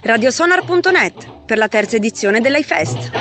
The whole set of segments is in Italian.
Radiosonar.net per la terza edizione dell'iFest.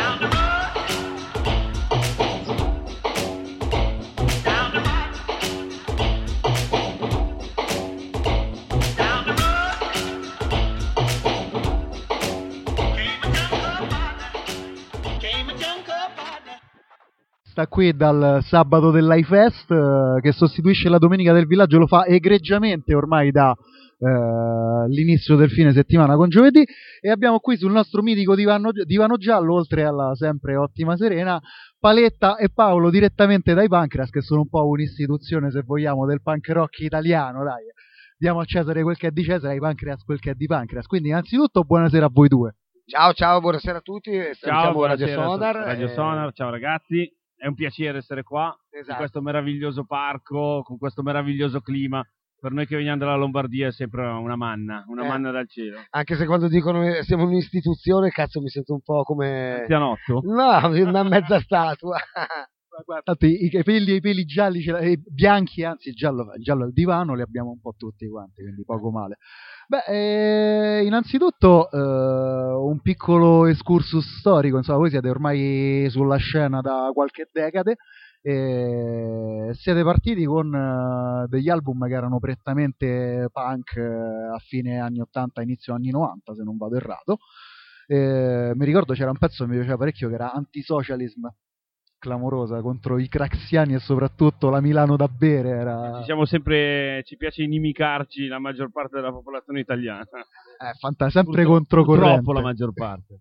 Qui dal sabato dell'iFest che sostituisce la domenica del villaggio, lo fa egregiamente ormai da l'inizio del fine settimana con giovedì, e abbiamo qui sul nostro mitico divano giallo, oltre alla sempre ottima Serena, Paletta e Paolo direttamente dai Pancreas, che sono un po' un'istituzione, se vogliamo, del punk rock italiano. Dai, diamo a Cesare quel che è di Cesare, ai Pancreas quel che è di Pancreas. Quindi innanzitutto buonasera a voi due. Ciao, buonasera a tutti. Ciao, Radio Sonar. Radio Sonar, ciao ragazzi. È un piacere essere qua, in questo meraviglioso parco, con questo meraviglioso clima. Per noi che veniamo dalla Lombardia è sempre una manna dal cielo. Anche se quando dicono siamo un'istituzione, cazzo, mi sento un po' come... Anzianotto? No, una mezza statua. Guardate, i peli gialli, bianchi, anzi il giallo al divano li abbiamo un po' tutti quanti, quindi poco male. Beh, innanzitutto un piccolo excursus storico. Insomma, voi siete ormai sulla scena da qualche decade e siete partiti con degli album che erano prettamente punk a fine anni 80, inizio anni 90, se non vado errato. Mi ricordo c'era un pezzo che mi piaceva parecchio, che era Antisocialism, clamorosa, contro i craxiani e soprattutto la Milano da bere. Ci piace inimicarci la maggior parte della popolazione italiana. Sempre controcorrente. Purtroppo la maggior parte.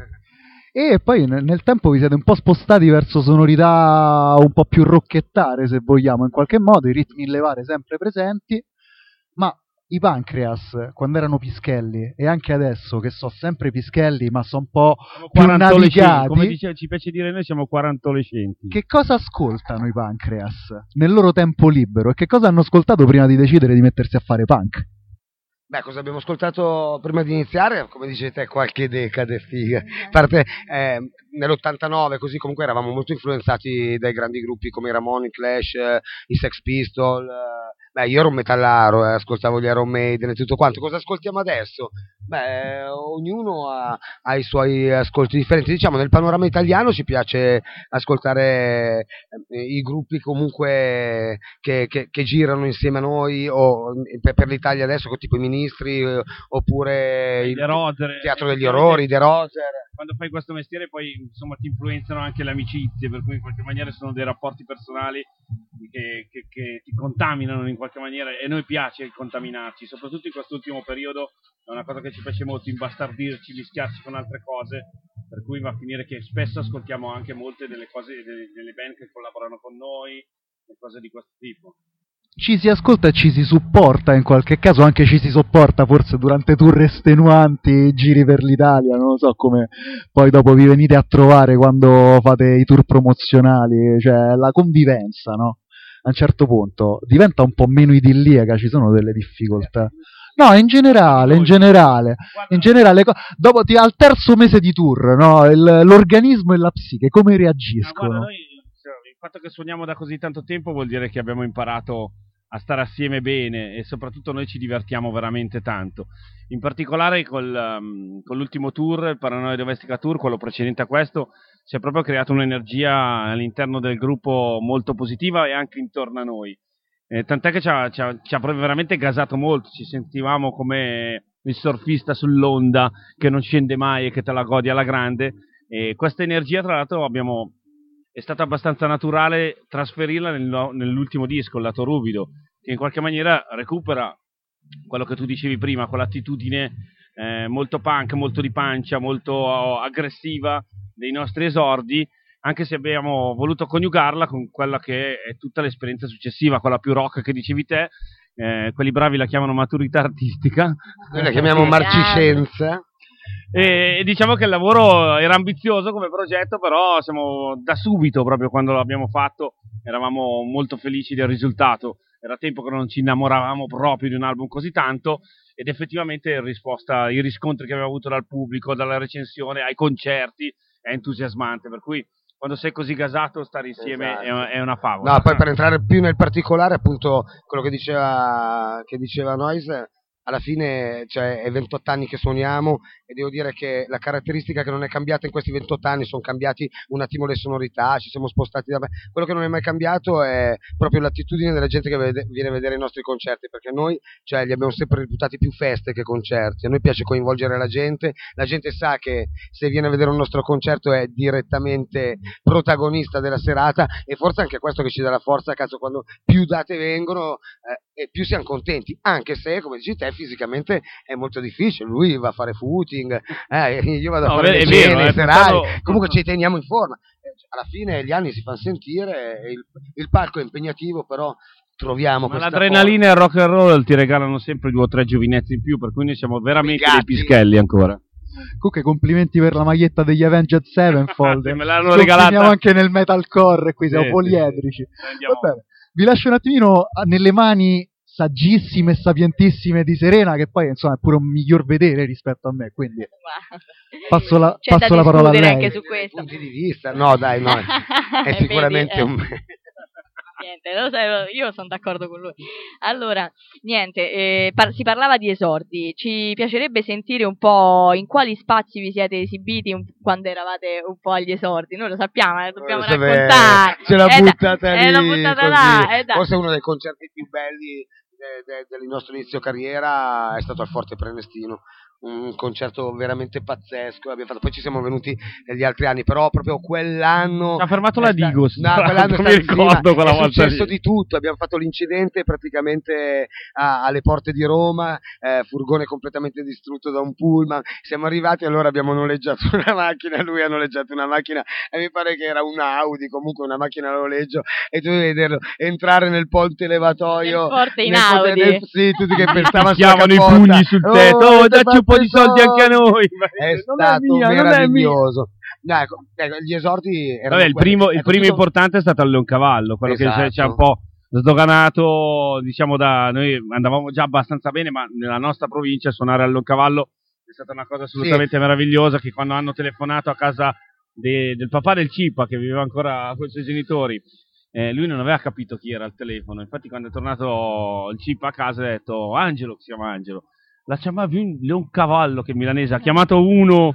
E poi nel tempo vi siete un po' spostati verso sonorità un po' più rocchettare, se vogliamo, in qualche modo, i ritmi in levare sempre presenti, ma i Pancreas, quando erano pischelli, e anche adesso che sono sempre pischelli, ma sono un po' più navigati, come ci piace dire noi, siamo quarantolescenti. Che cosa ascoltano i Pancreas nel loro tempo libero e che cosa hanno ascoltato prima di decidere di mettersi a fare punk? Beh, cosa abbiamo ascoltato prima di iniziare? Come dici te, qualche decade, figa. A parte, nell'89, così comunque eravamo molto influenzati dai grandi gruppi come i Ramones, i Clash, i Sex Pistols. Io ero un metallaro, ascoltavo gli Iron Maiden e tutto quanto. Cosa ascoltiamo adesso? Beh, ognuno ha i suoi ascolti differenti. Diciamo, nel panorama italiano ci piace ascoltare i gruppi comunque che girano insieme a noi, o per l'Italia adesso, tipo i Ministri, oppure il Teatro degli Orrori, The Roser. Quando fai questo mestiere poi insomma ti influenzano anche le amicizie, per cui in qualche maniera sono dei rapporti personali che ti contaminano in qualche maniera, e a noi piace contaminarci, soprattutto in quest'ultimo periodo. È una cosa che ci piace molto, imbastardirci, mischiarci con altre cose, per cui va a finire che spesso ascoltiamo anche molte delle cose delle band che collaborano con noi e cose di questo tipo. Ci si ascolta e ci si supporta, in qualche caso anche ci si sopporta forse durante tour estenuanti, giri per l'Italia, non lo so come poi dopo vi venite a trovare quando fate i tour promozionali, cioè la convivenza, no? A un certo punto diventa un po' meno idilliaca, ci sono delle difficoltà. No, in generale, dopo al terzo mese di tour, no? L'organismo e la psiche come reagiscono? Il fatto che suoniamo da così tanto tempo vuol dire che abbiamo imparato a stare assieme bene, e soprattutto noi ci divertiamo veramente tanto. In particolare con l'ultimo tour, il Paranoia Domestica Tour, quello precedente a questo, si è proprio creata un'energia all'interno del gruppo molto positiva e anche intorno a noi. Tant'è che ci ha veramente gasato molto, ci sentivamo come il surfista sull'onda che non scende mai e che te la godi alla grande, e questa energia tra l'altro è stata abbastanza naturale trasferirla nell'ultimo disco, il lato ruvido, che in qualche maniera recupera quello che tu dicevi prima, quell'attitudine molto punk, molto di pancia, molto aggressiva dei nostri esordi, anche se abbiamo voluto coniugarla con quella che è tutta l'esperienza successiva, quella più rock che dicevi te. Quelli bravi la chiamano maturità artistica, noi la chiamiamo marciscenza. E diciamo che il lavoro era ambizioso come progetto, però siamo da subito, proprio quando l'abbiamo fatto, eravamo molto felici del risultato. Era tempo che non ci innamoravamo proprio di un album così tanto, ed effettivamente in risposta ai riscontri che abbiamo avuto dal pubblico, dalla recensione, ai concerti, è entusiasmante, per cui quando sei così gasato stare insieme è una favola. No, poi per entrare più nel particolare, appunto quello che diceva Noise, alla fine cioè, è 28 anni che suoniamo e devo dire che la caratteristica che non è cambiata in questi 28 anni sono cambiati un attimo le sonorità, ci siamo spostati quello che non è mai cambiato è proprio l'attitudine della gente che viene a vedere i nostri concerti, perché noi cioè, li abbiamo sempre reputati più feste che concerti. A noi piace coinvolgere la gente sa che se viene a vedere un nostro concerto è direttamente protagonista della serata, e forse anche questo che ci dà la forza, cazzo, quando più date vengono e più siamo contenti, anche se come dici te fisicamente è molto difficile. Lui va a fare footing, io vado a fare le cene serali, comunque ci teniamo in forma. Alla fine gli anni si fanno sentire, il palco è impegnativo, però troviamo l'adrenalina e il rock and roll ti regalano sempre 2 o 3 giovinetti in più, per cui noi siamo veramente dei pischelli ancora. Comunque complimenti per la maglietta degli Avenged Sevenfold. Me l'hanno regalata anche nel metalcore, qui siamo poliedrici. Va bene. Vi lascio un attimino nelle mani saggissime e sapientissime di Serena, che poi insomma è pure un miglior vedere rispetto a me, quindi passo la parola a lei. Anche su questo. Punti di vista, no dai, no, è sicuramente un... Niente, lo sai, io sono d'accordo con lui. Allora, niente, si parlava di esordi, ci piacerebbe sentire un po' in quali spazi vi siete esibiti quando eravate un po' agli esordi. Noi lo sappiamo, dobbiamo raccontare. Ce l'ha buttata lì, l'ho buttata là, forse uno dei concerti più belli del nostro inizio carriera è stato al Forte Prenestino, un concerto veramente pazzesco. Poi ci siamo venuti negli altri anni, però proprio quell'anno ha fermato la Digos. No, quell'anno mi ricordo quella volta. È successo di tutto, abbiamo fatto l'incidente praticamente alle porte di Roma, furgone completamente distrutto da un pullman, siamo arrivati, allora abbiamo noleggiato una macchina, lui ha noleggiato una macchina e mi pare che era una Audi, comunque una macchina a noleggio, e tu devi vederlo entrare nel ponte elevatoio nel forte in Audi, sì, tutti che pensavano i pugni sul tetto, dacci un po' di soldi anche a noi. È stato meraviglioso. Ecco, gli esordi erano il primo importante è stato al Leoncavallo, quello che ci ha un po' sdoganato, diciamo, noi andavamo già abbastanza bene, ma nella nostra provincia suonare al Leoncavallo è stata una cosa assolutamente meravigliosa, che quando hanno telefonato a casa del papà del Cipa, che viveva ancora con i suoi genitori, lui non aveva capito chi era al telefono. Infatti quando è tornato il Cipa a casa ha detto: Angelo, si chiama Angelo, la chiamavi Leoncavallo, che è milanese, ha chiamato uno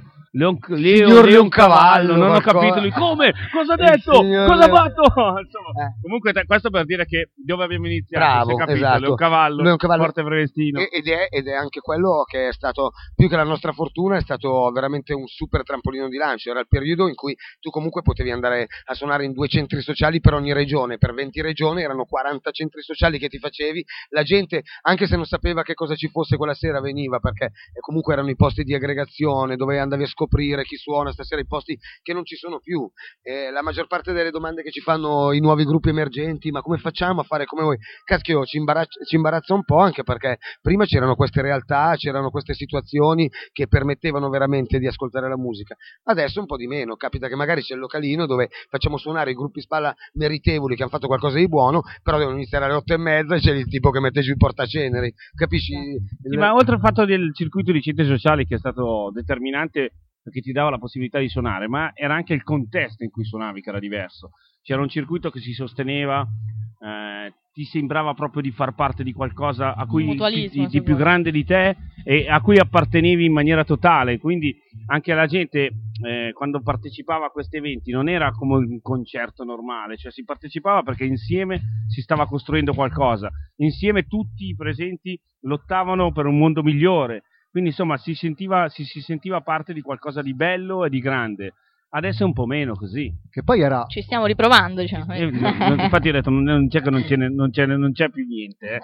Leoncavallo, non ho capito lui come, cosa ha detto, cosa ha fatto. Insomma, comunque questo per dire che dove abbiamo iniziato. Bravo, capito, esatto. Leoncavallo, Forte Prevestino, ed è anche quello che è stato, più che la nostra fortuna, è stato veramente un super trampolino di lancio. Era il periodo in cui tu comunque potevi andare a suonare in 2 centri sociali per ogni regione, per 20 regioni erano 40 centri sociali che ti facevi, la gente anche se non sapeva che cosa ci fosse quella sera veniva, perché comunque erano i posti di aggregazione dove andavi a scoprire chi suona stasera, i posti che non ci sono più. La maggior parte delle domande che ci fanno i nuovi gruppi emergenti: ma come facciamo a fare come voi? Caschio, ci imbarazza un po', anche perché prima c'erano queste realtà, c'erano queste situazioni che permettevano veramente di ascoltare la musica. Adesso un po' di meno, capita che magari c'è il localino dove facciamo suonare i gruppi spalla meritevoli che hanno fatto qualcosa di buono, però devono iniziare alle 8:30 e c'è il tipo che mette giù i portaceneri, capisci? Sì, ma oltre al fatto del circuito di centri sociali, che è stato determinante perché ti dava la possibilità di suonare, ma era anche il contesto in cui suonavi che era diverso. C'era un circuito che si sosteneva, ti sembrava proprio di far parte di qualcosa a cui di più grande di te e a cui appartenevi in maniera totale, quindi anche la gente quando partecipava a questi eventi non era come un concerto normale, cioè si partecipava perché insieme si stava costruendo qualcosa, insieme tutti i presenti lottavano per un mondo migliore. Quindi insomma si sentiva parte di qualcosa di bello e di grande. Adesso è un po' meno così. Che poi era... Ci stiamo riprovando, diciamo. Infatti ho detto non c'è più niente.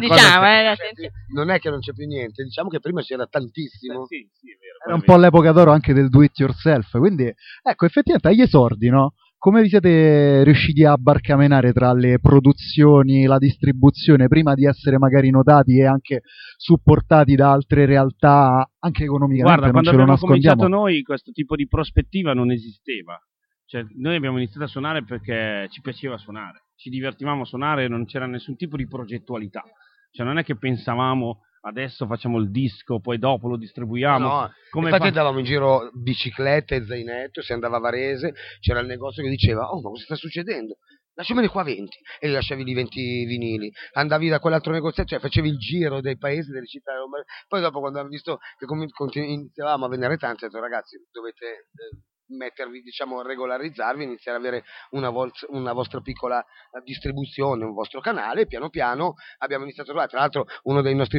Non è che non c'è più niente, diciamo che prima c'era tantissimo. Sì, è vero. Era un po' l'epoca d'oro anche del do it yourself. Quindi, ecco, effettivamente agli esordi, no? Come vi siete riusciti a barcamenare tra le produzioni, la distribuzione, prima di essere magari notati e anche supportati da altre realtà, anche economicamente? Guarda, non quando ce lo abbiamo nascondiamo. cominciato noi questo tipo di prospettiva non esisteva. Cioè, noi abbiamo iniziato a suonare perché ci piaceva suonare, ci divertivamo a suonare, non c'era nessun tipo di progettualità. Cioè non è che pensavamo adesso facciamo il disco, poi dopo lo distribuiamo. No, infatti andavamo in giro biciclette e zainetto, si andava a Varese, c'era il negozio che diceva: oh, ma cosa sta succedendo? lasciamene qua 20, e li lasciavi lì 20 vinili, andavi da quell'altro negoziato, cioè facevi il giro dei paesi, delle città, poi dopo quando abbiamo visto che iniziavamo a vendere tanti, ho detto ragazzi dovete mettervi, diciamo, regolarizzarvi, iniziare ad avere una vostra piccola distribuzione, un vostro canale, e piano piano abbiamo iniziato a trovare, tra l'altro una delle nostre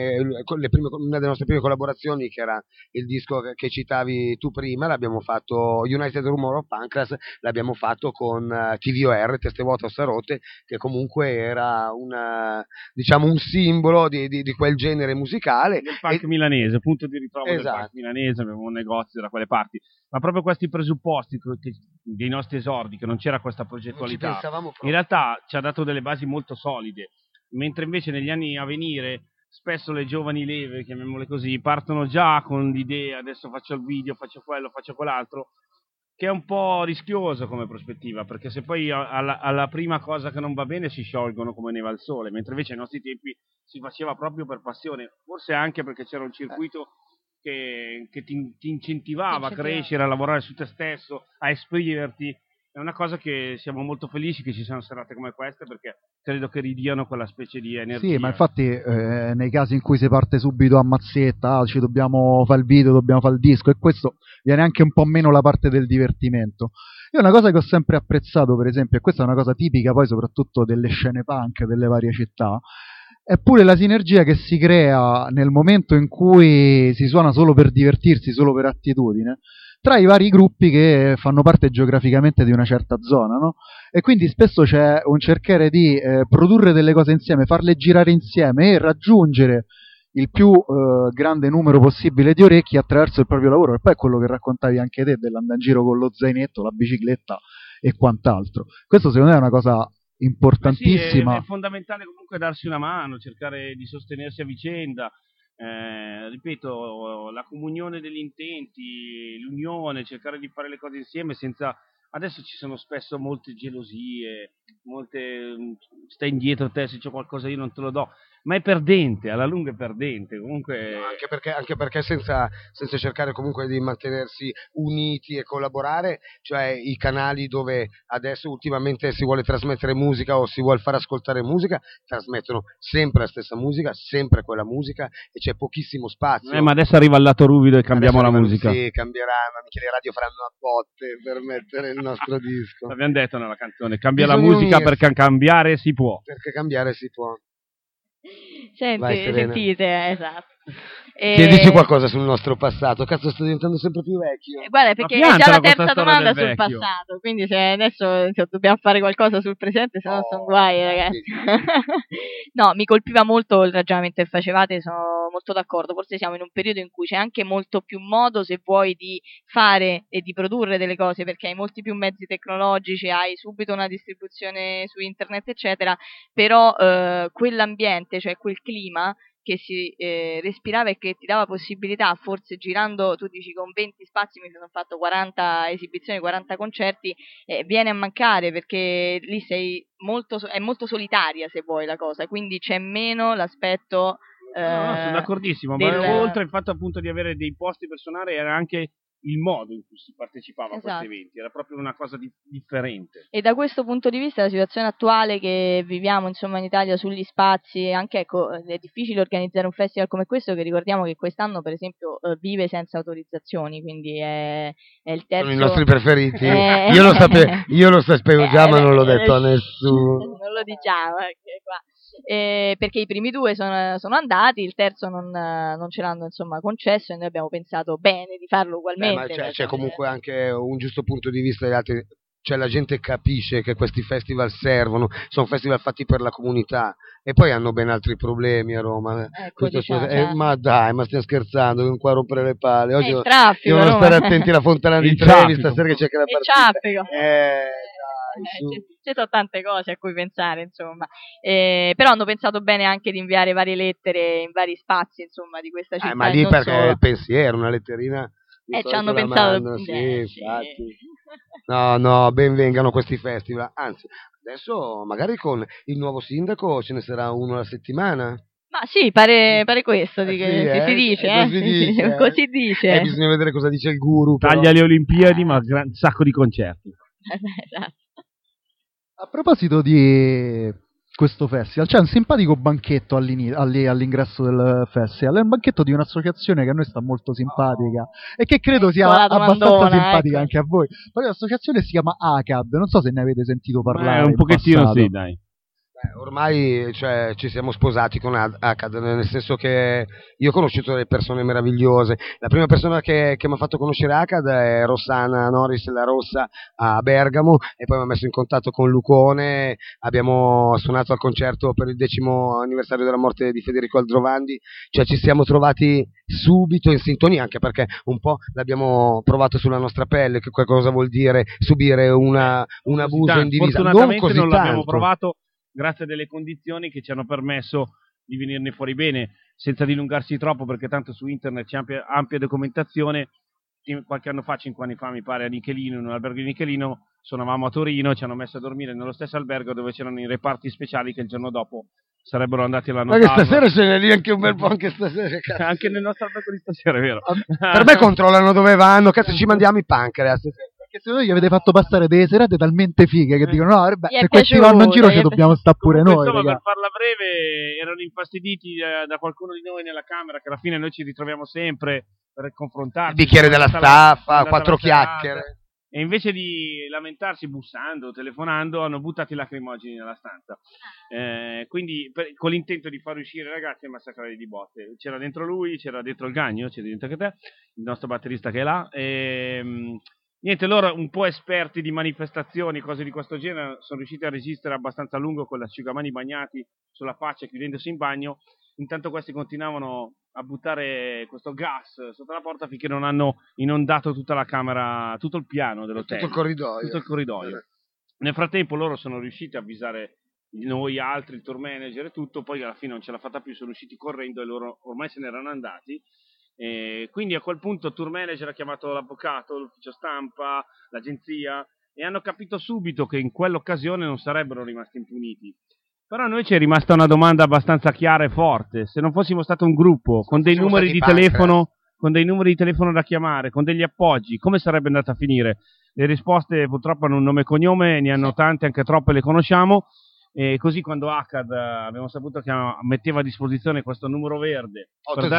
prime collaborazioni, che era il disco che citavi tu prima, l'abbiamo fatto, United Rumor of Pancras, l'abbiamo fatto con TVOR, Teste Vuote Ossa Rotte, che comunque era diciamo un simbolo di quel genere musicale. Del punk milanese, punto di ritrovo del Esatto. punk milanese, avevamo un negozio da quelle parti. Ma proprio questi presupposti dei nostri esordi, che non c'era questa Non ci progettualità, pensavamo in proprio. realtà ci ha dato delle basi molto solide, mentre invece negli anni a venire spesso le giovani leve, chiamiamole così, partono già con l'idea adesso faccio il video, faccio quello, faccio quell'altro, che è un po' rischioso come prospettiva, perché se poi alla prima cosa che non va bene si sciolgono come neva al sole, mentre invece ai nostri tempi si faceva proprio per passione, forse anche perché c'era un circuito che ti incentivava a crescere, a lavorare su te stesso, a esprimerti. È una cosa che siamo molto felici che ci siano serate come queste, perché credo che ridiano quella specie di energia. Sì, ma infatti nei casi in cui si parte subito a mazzetta, ci dobbiamo fare il video, dobbiamo fare il disco, e questo viene anche un po' meno la parte del divertimento. Io una cosa che ho sempre apprezzato, per esempio, e questa è una cosa tipica poi soprattutto delle scene punk delle varie città, è pure la sinergia che si crea nel momento in cui si suona solo per divertirsi, solo per attitudine, tra i vari gruppi che fanno parte geograficamente di una certa zona, no? E quindi spesso c'è un cercare di produrre delle cose insieme, farle girare insieme e raggiungere il più grande numero possibile di orecchi attraverso il proprio lavoro, e poi è quello che raccontavi anche te dell'andare in giro con lo zainetto, la bicicletta e quant'altro. Questo secondo me è una cosa importantissima. Sì, è fondamentale comunque darsi una mano, cercare di sostenersi a vicenda. Ripeto, la comunione degli intenti, l'unione, cercare di fare le cose insieme senza... Adesso ci sono spesso molte gelosie, molte stai indietro te, se c'è qualcosa io non te lo do, ma è perdente, alla lunga è perdente, comunque... No, anche perché senza cercare comunque di mantenersi uniti e collaborare, cioè i canali dove adesso ultimamente si vuole trasmettere musica o si vuole far ascoltare musica, trasmettono sempre la stessa musica, sempre quella musica, e c'è pochissimo spazio. Ma adesso arriva il lato ruvido e cambiamo la musica. Sì, cambieranno, anche le radio faranno a botte per mettere il nostro disco. L'abbiamo detto nella canzone, cambia la Bisogna musica unirsi. perché cambiare si può. Perché cambiare si può. Senti, Serena. sentite, esatto. Chiedici qualcosa sul nostro passato. Cazzo, sto diventando sempre più vecchio. Guarda, perché è piantala già la questa terza storia domanda del sul vecchio. passato, quindi se adesso dobbiamo fare qualcosa sul presente, se no sono guai, ragazzi. No, mi colpiva molto il ragionamento che facevate, sono molto d'accordo. Forse siamo in un periodo in cui c'è anche molto più modo, se vuoi, di fare e di produrre delle cose, perché hai molti più mezzi tecnologici, hai subito una distribuzione su internet, eccetera, però quell'ambiente, cioè quel clima che si respirava e che ti dava possibilità, forse girando, tu dici con 20 spazi mi sono fatto 40 esibizioni, 40 concerti, viene a mancare, perché lì è molto solitaria, se vuoi, la cosa, quindi c'è meno l'aspetto No, sono d'accordissimo, ma oltre il fatto appunto di avere dei posti per suonare, era anche il modo in cui si partecipava a questi eventi, era proprio una cosa differente. E da questo punto di vista la situazione attuale che viviamo, insomma, in Italia sugli spazi, anche ecco, è difficile organizzare un festival come questo, che ricordiamo che quest'anno per esempio vive senza autorizzazioni, quindi è il terzo... Sono i nostri preferiti. Io lo sapevo già, ma non l'ho detto a nessuno. Non lo diciamo, qua. Perché i primi due sono andati, il terzo non ce l'hanno, insomma, concesso, e noi abbiamo pensato bene di farlo ugualmente. Ma c'è comunque anche un giusto punto di vista degli altri, cioè la gente capisce che questi festival servono, sono festival fatti per la comunità, e poi hanno ben altri problemi a Roma. Diciamo. Ma dai, ma stiamo scherzando, non qua a rompere le palle. Oggi il traffico, devono stare attenti alla fontana di Trevi stasera, che c'è che la partita. Il traffico. Ci sono tante cose a cui pensare, insomma, però hanno pensato bene anche di inviare varie lettere in vari spazi, insomma, di questa città. Ma lì perché è il pensiero, una letterina. Ci hanno pensato. Sì, infatti. No, ben vengano questi festival. Anzi, adesso magari con il nuovo sindaco ce ne sarà uno alla settimana. Ma sì, pare questo Sì, che si dice, così dice. Bisogna vedere cosa dice il guru. Taglia le Olimpiadi, ma un sacco di concerti. Esatto. A proposito di questo festival, c'è un simpatico banchetto all'ingresso del festival, è un banchetto di un'associazione che a noi sta molto simpatica e che credo sia abbastanza simpatica anche a voi. Però l'associazione si chiama ACAD, non so se ne avete sentito parlare. Un pochettino passato. sì, dai. Ormai ci siamo sposati con ACAD, nel senso che io ho conosciuto delle persone meravigliose. La prima persona che mi ha fatto conoscere ACAD è Rossana Norris, la Rossa, a Bergamo, e poi mi ha messo in contatto con Lucone. Abbiamo suonato al concerto per il 10° anniversario della morte di Federico Aldrovandi, cioè ci siamo trovati subito in sintonia, anche perché un po' l'abbiamo provato sulla nostra pelle, che cosa vuol dire subire un abuso in divisa. Fortunatamente non l'abbiamo provato grazie a delle condizioni che ci hanno permesso di venirne fuori bene, senza dilungarsi troppo, perché tanto su internet c'è ampia documentazione. Qualche anno fa, 5 anni fa mi pare, a Nichelino, in un albergo di Nichelino, suonavamo a Torino, ci hanno messo a dormire nello stesso albergo dove c'erano i reparti speciali che il giorno dopo sarebbero andati alla notava. Ma che stasera ce n'è lì anche un bel po', anche stasera. Cazzo. Anche nel nostro albergo di stasera, è vero. Per me controllano dove vanno, cazzo, ci mandiamo i pancreas. Perché se voi gli avete fatto passare delle serate talmente fighe che dicono no, vabbè, se questi vanno in giro ci dobbiamo stare pure noi. Insomma, per farla breve, erano infastiditi da qualcuno di noi nella camera, che alla fine noi ci ritroviamo sempre per confrontarci. Il bicchiere della staffa, 4 chiacchiere. E invece di lamentarsi bussando, telefonando, hanno buttato i lacrimogeni nella stanza. Quindi con l'intento di far uscire i ragazzi e massacrarli di botte. C'era dentro lui, c'era dentro il Gagno, c'è dentro anche te, il nostro batterista che è là. Niente, loro un po' esperti di manifestazioni, cose di questo genere, sono riusciti a resistere abbastanza a lungo con l'asciugamani bagnati sulla faccia, chiudendosi in bagno. Intanto questi continuavano a buttare questo gas sotto la porta finché non hanno inondato tutta la camera, tutto il piano dell'hotel. Tutto il corridoio. Nel frattempo loro sono riusciti a avvisare noi altri, il tour manager e tutto, poi alla fine non ce l'ha fatta più, sono usciti correndo e loro ormai se ne erano andati. Quindi a quel punto il tour manager ha chiamato l'avvocato, l'ufficio stampa, l'agenzia, e hanno capito subito che in quell'occasione non sarebbero rimasti impuniti. Però a noi ci è rimasta una domanda abbastanza chiara e forte: se non fossimo stato un gruppo con dei numeri di telefono, da chiamare, con degli appoggi, come sarebbe andata a finire? Le risposte purtroppo hanno un nome e cognome, ne hanno tante, anche troppe le conosciamo. E così quando ACAD abbiamo saputo che metteva a disposizione questo numero verde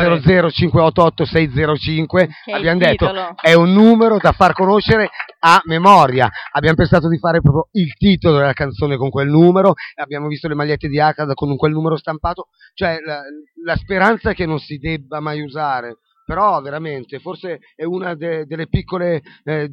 800-588-605, abbiamo detto è un numero da far conoscere a memoria. Abbiamo pensato di fare proprio il titolo della canzone con quel numero, abbiamo visto le magliette di ACAD con quel numero stampato, cioè la speranza è che non si debba mai usare. Però veramente forse è una delle piccole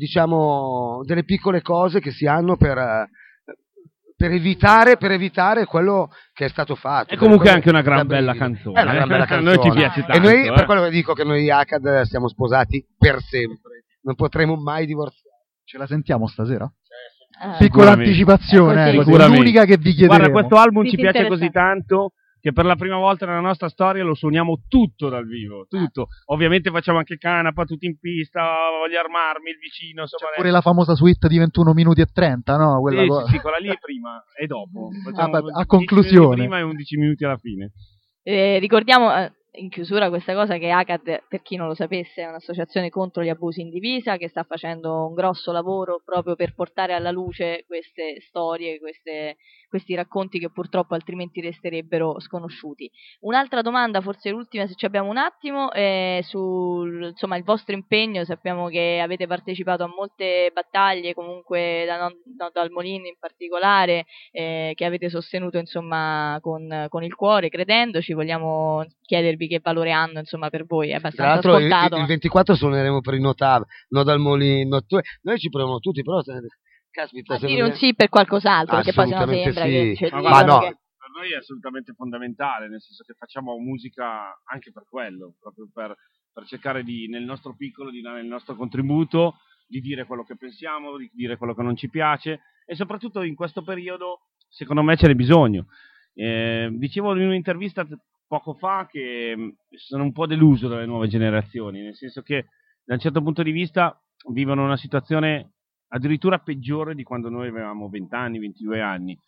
delle piccole cose che si hanno per evitare quello che è stato fatto. E comunque è anche una gran bella canzone. È una gran bella canzone. A noi ci piace tanto. E noi, per quello che dico, che noi ACAD siamo sposati per sempre. Non potremo mai divorziare. Ce la sentiamo stasera? Piccola anticipazione, l'unica che vi chiederemo. Guarda, questo album ci piace così tanto che per la prima volta nella nostra storia lo suoniamo tutto dal vivo, tutto. Ovviamente facciamo anche canapa, tutti in pista, voglio armarmi, il vicino. C'è pure la famosa suite di 21 minuti e 30, no? Quella sì, quella lì è prima e dopo. A conclusione. Prima e 11 minuti alla fine. Ricordiamo in chiusura questa cosa che ACAD, per chi non lo sapesse, è un'associazione contro gli abusi in divisa che sta facendo un grosso lavoro proprio per portare alla luce queste storie, questi racconti che purtroppo altrimenti resterebbero sconosciuti. Un'altra domanda, forse l'ultima se ci abbiamo un attimo, è sul il vostro impegno. Sappiamo che avete partecipato a molte battaglie, comunque dal Molin in particolare, che avete sostenuto insomma con il cuore, credendoci. Vogliamo chiedervi che valore hanno insomma per voi, è abbastanza tra l'altro scontato. Il 24 suoneremo per i Notav, no dal Molin, noi ci proviamo tutti, però caspita, a dire un sì per qualcos'altro, perché poi sennò sembra sì. che no. Per noi è assolutamente fondamentale, nel senso che facciamo musica anche per quello, proprio per cercare nel nostro piccolo di dare il nostro contributo, di dire quello che pensiamo, di dire quello che non ci piace, e soprattutto in questo periodo secondo me ce n'è bisogno. Dicevo in un'intervista poco fa che sono un po' deluso dalle nuove generazioni, nel senso che da un certo punto di vista vivono una situazione addirittura peggiore di quando noi avevamo 20 anni, 22 anni,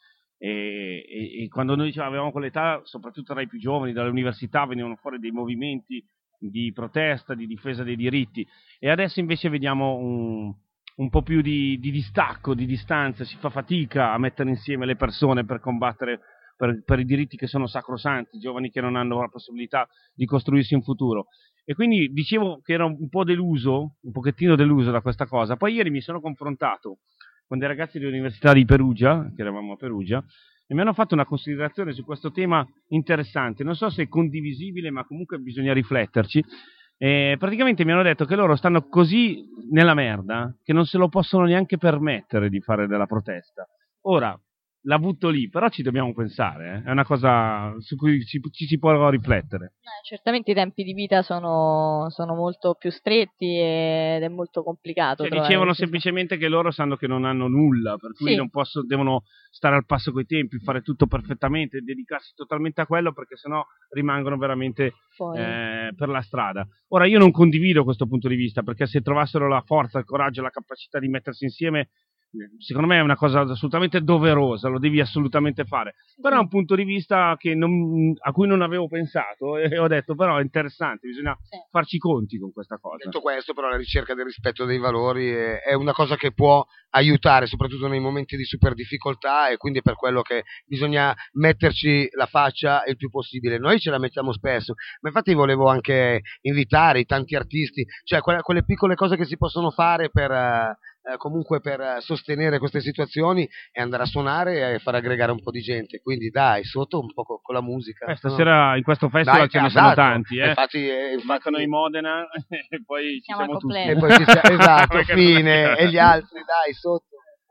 e quando noi avevamo quell'età, soprattutto tra i più giovani, dalle università venivano fuori dei movimenti di protesta, di difesa dei diritti, e adesso invece vediamo un po' più di distacco, di distanza, si fa fatica a mettere insieme le persone per combattere per i diritti che sono sacrosanti, giovani che non hanno la possibilità di costruirsi un futuro. E quindi dicevo che ero un pochettino deluso da questa cosa. Poi ieri mi sono confrontato con dei ragazzi dell'Università di Perugia, che eravamo a Perugia, e mi hanno fatto una considerazione su questo tema interessante. Non so se è condivisibile, ma comunque bisogna rifletterci. Praticamente mi hanno detto che loro stanno così nella merda che non se lo possono neanche permettere di fare della protesta. Ora, la butto lì, però ci dobbiamo pensare, è una cosa su cui ci si può riflettere. Certamente i tempi di vita sono molto più stretti ed è molto complicato. Dicevano semplicemente che loro sanno che non hanno nulla, per cui non devono stare al passo coi tempi, fare tutto perfettamente, dedicarsi totalmente a quello, perché sennò rimangono veramente per la strada. Ora, io non condivido questo punto di vista, perché se trovassero la forza, il coraggio, la capacità di mettersi insieme, secondo me è una cosa assolutamente doverosa, lo devi assolutamente fare, però è un punto di vista a cui non avevo pensato e ho detto però è interessante, bisogna farci conti con questa cosa. Detto questo, però la ricerca del rispetto dei valori è una cosa che può aiutare soprattutto nei momenti di super difficoltà, e quindi per quello che bisogna metterci la faccia il più possibile. Noi ce la mettiamo spesso, ma infatti volevo anche invitare i tanti artisti, cioè quelle piccole cose che si possono fare comunque per sostenere queste situazioni, e andare a suonare e far aggregare un po' di gente, quindi dai, sotto un po' con la musica. Stasera in questo festival ce ne sono tanti, infatti mancano i Modena e poi ci siamo tutti. E poi esatto, fine, e gli altri, dai, sotto.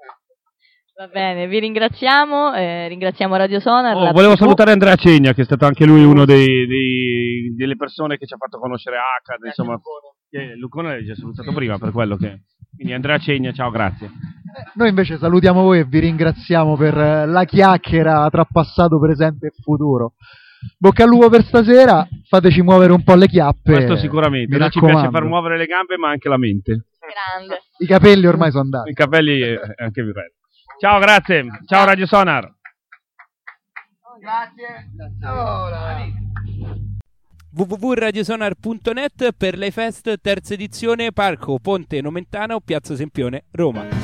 Va bene, vi ringraziamo, ringraziamo Radio Sonar. Volevo salutare Andrea Cegna, che è stato anche lui uno delle persone che ci ha fatto conoscere Accad, insomma. Lucone l'hai già salutato prima, per quello che... Quindi Andrea Cegna, ciao, grazie. Noi invece salutiamo voi e vi ringraziamo per la chiacchiera tra passato, presente e futuro. Bocca al lupo per stasera, fateci muovere un po' le chiappe. Questo sicuramente, noi ci piace far muovere le gambe ma anche la mente. Grande. I capelli ormai sono andati. I capelli è anche più bello. Ciao, grazie. Ciao Radio Sonar. Grazie. www.radiosonar.net per l'Ifest terza edizione, Parco Ponte Nomentano, Piazza Sempione, Roma.